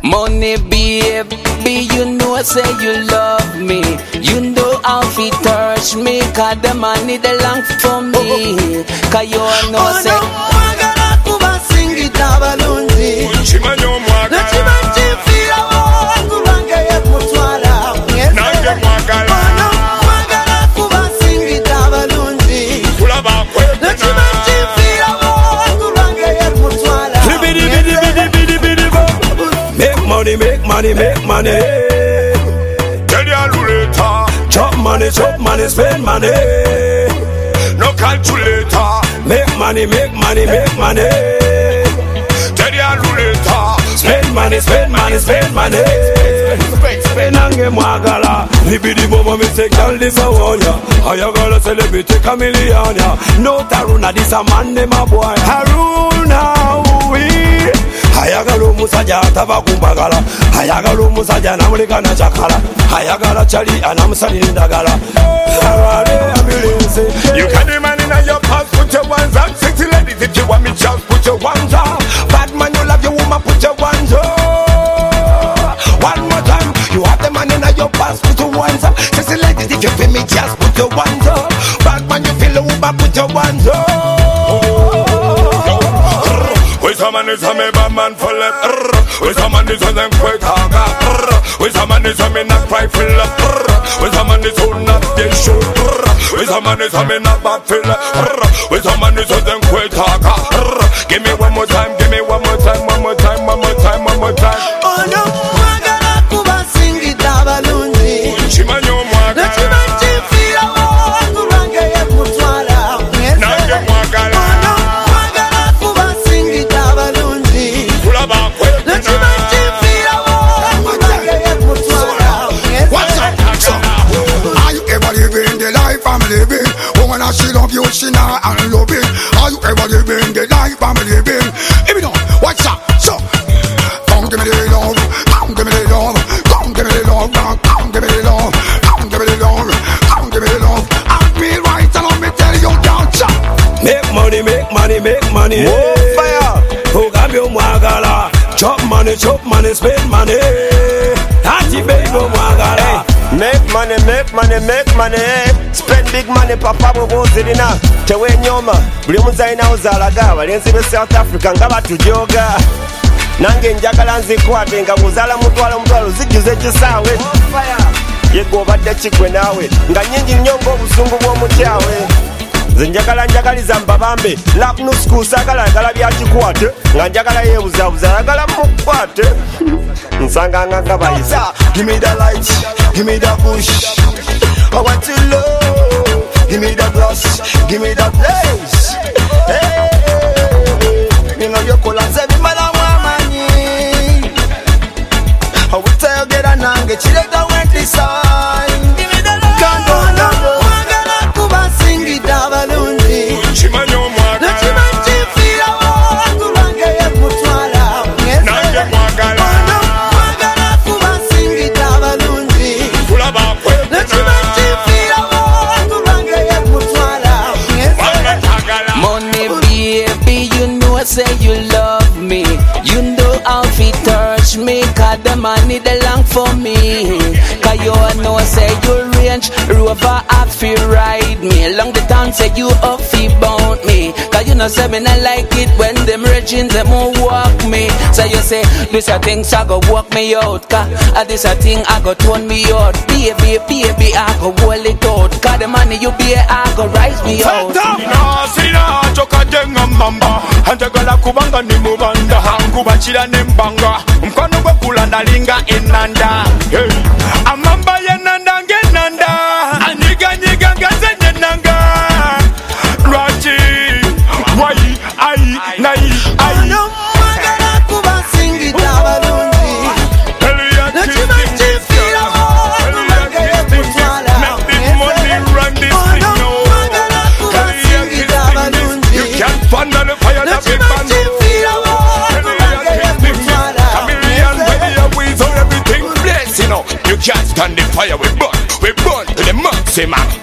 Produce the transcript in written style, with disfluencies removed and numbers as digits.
Money baby, you know say you love me. You know how to touch me, cause the money they long for me. Cause you know say mwagala kuba singita balungi Chimanyo mwagala Chifira wangu range ye mutwala Nange mwagala mwagala kuba singita balungi Kulaba kwepena Chifira wangu range ye mutwala Make money, make money, make money. Tell ya luleta Chop money, spend money. No calculator Make money, make money, make money. Tell ya luleta Spend money, spend money, spend money. Spend ange mwagala. Libidi bobo me say girl this a one ya. Ayagala celebrity chameleon ya. No Taruna this a man name a boy. Haruna we. Ayagala musaja tabakumbagala. Ayagala musaja namulikana chakala. Ayagala chali anamusali ndagala. You can demand in your pants, put your ones up. Sexy ladies, if you want me just put your ones up. Bad man, you love your woman, put your ones up. One more time, you have the man in your pants, put your ones up. Sexy ladies, if you feel me just put your ones up. Bad man, you feel the woman, put your ones up. With some man is a me bad man for left. With some man is a them quite hard. With some man is a me not cry for left. With some man is who not they shoot. With some man is a me not bad for left. With some man is a them quite hard. Give me one more time, give me one more time, one more time, one more time, one more time. Oh no, mwagala kuba singita balungi Chimanyo mwagala Chifira wangu range ye mutwala Nange mwagala mwagala kuba singita balungi Kulaba kwepena Chifira wangu range ye mutwala What's up? Are you ever living the life I'm living? Woman, I she love you, she not unloving. Are you ever living the life I'm living? If you don't, what's up? So, come give me the love, come give me the love, come give me the love, come give me the love, come give me the love, come give me the love. I'll be right and let me tell you, don't stop. Make money, make money, make money. Fire! Ogabio mwagala. Chop money, spend money. Hati baby mwagala. Make money, make money, make money. Spend big money, papa bobo zirina. Tewe nyoma, buli muzayina uzalaga. Balenzi be South Africa nga batujoga. Nange njagala nzikwate nga muzala mutwalo zijjuze kisaawe. Yego obadde kigwe naawe nga nnyingi nnyo ng'obusungu bw'omukyawe. Nze njagaliza mbabambe love no school saagala byakikwate nga njagala yeebuzaabuza ayagala mukwate nsanga nga bayisa. Give me the light, give me the push, I want to love. Give me the gloss, give me the place. Hey, you know you call and say me mother want money. I will tell you get a nange chileka went this sign. Give me the light. mwagala kuba singita balungi Chimanyo mwagala Chifira wangu range ye mutwala Nange mwagala mwagala kuba singita balungi Kulaba kwepena Chifira wangu range ye mutwala money baby, you know say you love me. You know how to touch me, cause the money they long for me. Cause you know say you range rover up fi ride me. Along the town say you up fi bound me. Cause you know say me not like it when them raging them won't walk me. So you say this a thing I go walk me out. Cause this a thing I go turn me out. Baby I go hold it out. Cause the money you be I go rise me out. Sina choka jenga mamba Anjagala kubanga ni mubanda Hanguba chila nembanga Mkwano gwe kula nalinga enanda Hey Amamba ye nanda nge nanda Anyiga ngazenye nanga Raji Wai ai nai ai mwagala kuba singita balungi Elia Chifira wangu range ye mutwala Make this money run this thing now mwagala kuba singita balungi You can't find on the fire that big man Chifira wangu range ye mutwala Chameleon, ready to weasel everything bless, you know. You can't stand the fire, we burn to the maximum.